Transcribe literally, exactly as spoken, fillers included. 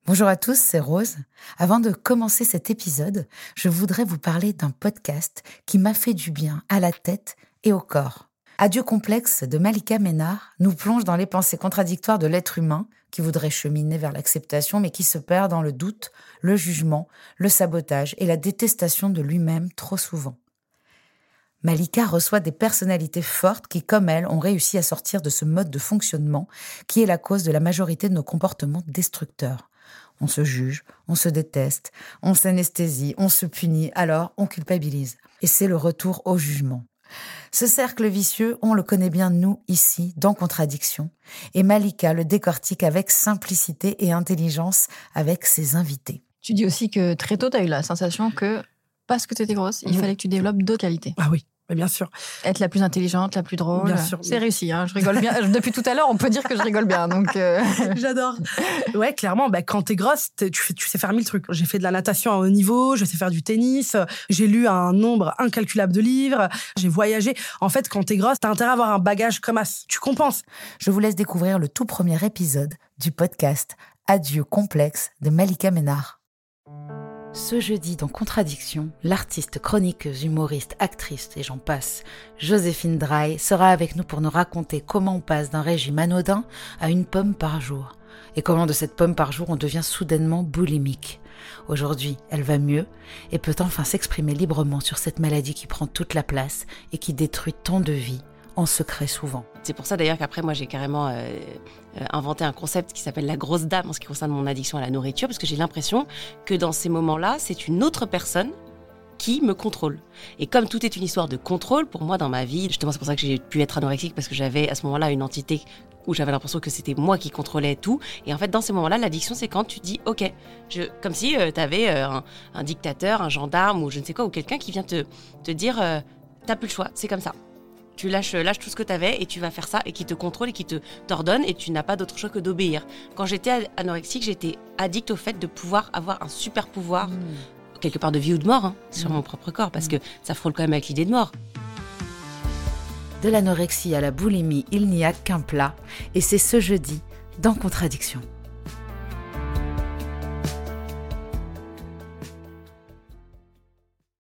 Bonjour à tous, c'est Rose. Avant de commencer cet épisode, je voudrais vous parler d'un podcast qui m'a fait du bien à la tête et au corps. Adieu complexe de Malika Ménard nous plonge dans les pensées contradictoires de l'être humain qui voudrait cheminer vers l'acceptation mais qui se perd dans le doute, le jugement, le sabotage et la détestation de lui-même trop souvent. Malika reçoit des personnalités fortes qui, comme elle, ont réussi à sortir de ce mode de fonctionnement qui est la cause de la majorité de nos comportements destructeurs. On se juge, on se déteste, on s'anesthésie, on se punit, alors on culpabilise. Et c'est le retour au jugement. Ce cercle vicieux, on le connaît bien nous, ici, dans Contradiction. Et Malika le décortique avec simplicité et intelligence avec ses invités. Tu dis aussi que très tôt, tu as eu la sensation que, parce que tu étais grosse, il mmh. fallait que tu développes d'autres qualités. Ah oui. Bien sûr. Être la plus intelligente, la plus drôle. Bien sûr. C'est réussi, hein, je rigole bien. Depuis tout à l'heure, on peut dire que je rigole bien. Donc euh... J'adore. Ouais, clairement, bah, quand t'es grosse, t'es, tu, fais, tu sais faire mille trucs. J'ai fait de la natation à haut niveau, je sais faire du tennis, j'ai lu un nombre incalculable de livres, j'ai voyagé. En fait, quand t'es grosse, t'as intérêt à avoir un bagage comme as. Tu compenses. Je vous laisse découvrir le tout premier épisode du podcast Adieu complexe de Malika Ménard. Ce jeudi, dans Contradiction, l'artiste, chroniqueuse, humoriste, actrice et j'en passe, Joséphine Draille, sera avec nous pour nous raconter comment on passe d'un régime anodin à une pomme par jour. Et comment de cette pomme par jour on devient soudainement boulimique. Aujourd'hui, elle va mieux et peut enfin s'exprimer librement sur cette maladie qui prend toute la place et qui détruit tant de vies, en secret souvent. C'est pour ça d'ailleurs qu'après moi j'ai carrément euh, euh, inventé un concept qui s'appelle la grosse dame en ce qui concerne mon addiction à la nourriture, parce que j'ai l'impression que dans ces moments-là, c'est une autre personne qui me contrôle. Et comme tout est une histoire de contrôle, pour moi dans ma vie, justement c'est pour ça que j'ai pu être anorexique, parce que j'avais à ce moment-là une entité où j'avais l'impression que c'était moi qui contrôlais tout. Et en fait dans ces moments-là, l'addiction c'est quand tu dis ok, je, comme si euh, t'avais euh, un, un dictateur, un gendarme ou je ne sais quoi, ou quelqu'un qui vient te, te dire euh, t'as plus le choix, c'est comme ça. Tu lâches, lâches tout ce que tu avais et tu vas faire ça, et qui te contrôle et qui te t'ordonne, et tu n'as pas d'autre choix que d'obéir. Quand j'étais anorexique, j'étais addict au fait de pouvoir avoir un super pouvoir, mmh. quelque part de vie ou de mort, hein, sur mmh. mon propre corps, parce mmh. que ça frôle quand même avec l'idée de mort. De l'anorexie à la boulimie, il n'y a qu'un plat, et c'est ce jeudi dans Contradiction.